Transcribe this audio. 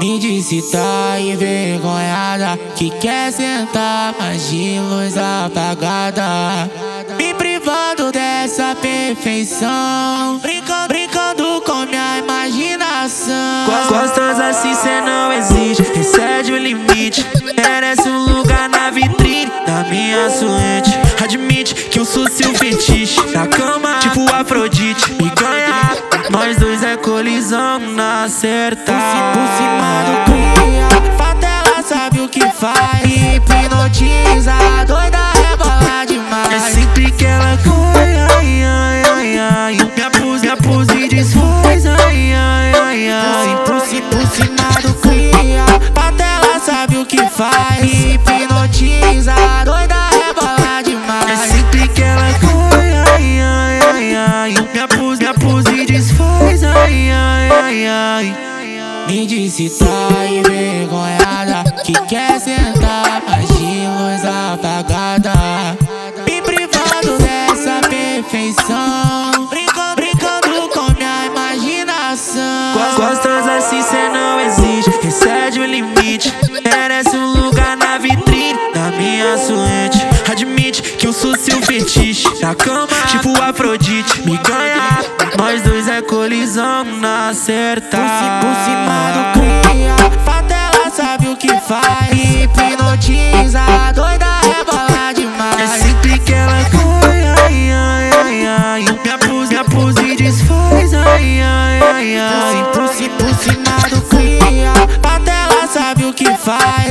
Me disse tá envergonhada, que quer sentar, mas de luz apagada, me privando dessa perfeição, brincando com minha imaginação. Gostosa assim cê não existe, excede o limite, merece um lugar na vitrine da minha suíte. Admite que eu sou seu fetiche, na cama tipo Afrodite. Me ganhar, nós dois é colisão na acertar. Por cima do cria, Fatela sabe o que faz, hipnotiza, doida rebola demais. É sempre que ela corre, ai, ai, ai, ai, minha pose e desfaz, ai, ai, ai, ai. Por cima do cria, Fatela sabe o que faz, hipnotiza, doida rebola demais. É sempre que ela corre, ai, ai, ai, ai, minha pose e desfaz, ai, ai, ai, ai. Me disse tá envergonhada, que quer sentar, mas de luz apagada, me privando dessa perfeição, brincando com minha imaginação. Gostosa assim cê não existe, excede o limite, merece um lugar na vitrine da minha suíte. Admite que eu sou seu fetiche, na cama tipo Afrodite. Me ganhar, nós dois é colisão na acertar. Por cima do cria, Fatela sabe o que faz, hipnotiza, doida rebola demais. É sempre que ela corre, ai, ai, ai, ai, minha pose e desfaz, ai, ai, ai, ai. Por cima do cria, Fatela sabe o que faz,